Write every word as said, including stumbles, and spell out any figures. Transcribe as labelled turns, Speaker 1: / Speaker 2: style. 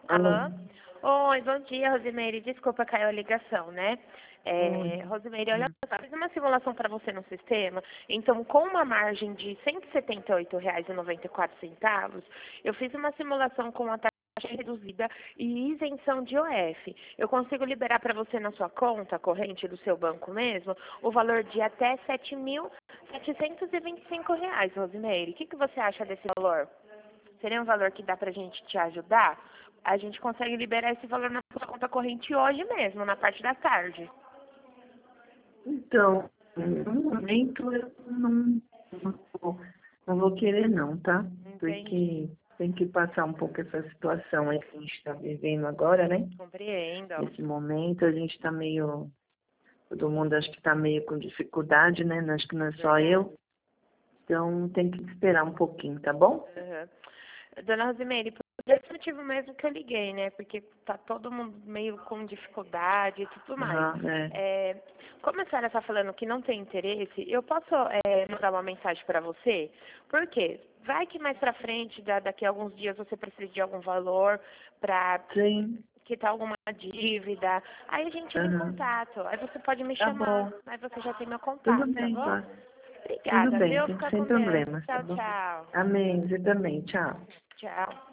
Speaker 1: Alô?
Speaker 2: Alô? Oi, bom dia, Rosimeire. Desculpa, caiu a ligação, né?
Speaker 1: Oi.
Speaker 2: É, Rosimeire, olha
Speaker 1: Hum.
Speaker 2: só, eu fiz uma simulação para você no sistema, então com uma margem de cento e setenta e oito reais e noventa e quatro centavos, eu fiz uma simulação com a taxa reduzida e isenção de O F. Eu consigo liberar para você na sua conta corrente do seu banco mesmo o valor de até sete mil setecentos e vinte e cinco reais, Rosimeire. O que, que você acha desse valor? Seria um valor que dá pra gente te ajudar? A gente consegue liberar esse valor na sua conta corrente hoje mesmo, na parte da tarde.
Speaker 1: Então, no momento eu não, não, vou, não vou querer não, tá?
Speaker 2: Entendi.
Speaker 1: Porque tem que passar um pouco essa situação aí que a gente está vivendo agora, né?
Speaker 2: Compreendo.
Speaker 1: Nesse momento a gente está meio, todo mundo acho que está meio com dificuldade, né? Acho que não é só
Speaker 2: Verdade.
Speaker 1: eu. Então tem que esperar um pouquinho, tá bom?
Speaker 2: Uhum. Dona Rosimeire, por esse motivo mesmo que eu liguei, né? Porque tá todo mundo meio com dificuldade e tudo mais.
Speaker 1: Aham, é.
Speaker 2: É, como a senhora está falando que não tem interesse, eu posso é, mandar uma mensagem para você? Por quê? Vai que mais pra frente, da- daqui a alguns dias, você precisa de algum valor para
Speaker 1: Sim,
Speaker 2: quitar alguma dívida. Aí a gente entra em
Speaker 1: aham.
Speaker 2: contato. Aí você pode me
Speaker 1: Tá
Speaker 2: chamar.
Speaker 1: bom.
Speaker 2: Aí você já tem meu
Speaker 1: Tudo
Speaker 2: contato, tá
Speaker 1: bem,
Speaker 2: bom?
Speaker 1: tá? Tudo
Speaker 2: Obrigada,
Speaker 1: bem,
Speaker 2: viu?
Speaker 1: sem
Speaker 2: Fica
Speaker 1: sem
Speaker 2: com Deus.
Speaker 1: problemas, tá
Speaker 2: Tchau,
Speaker 1: bom?
Speaker 2: tchau.
Speaker 1: Amém, você também, tchau.
Speaker 2: Tchau.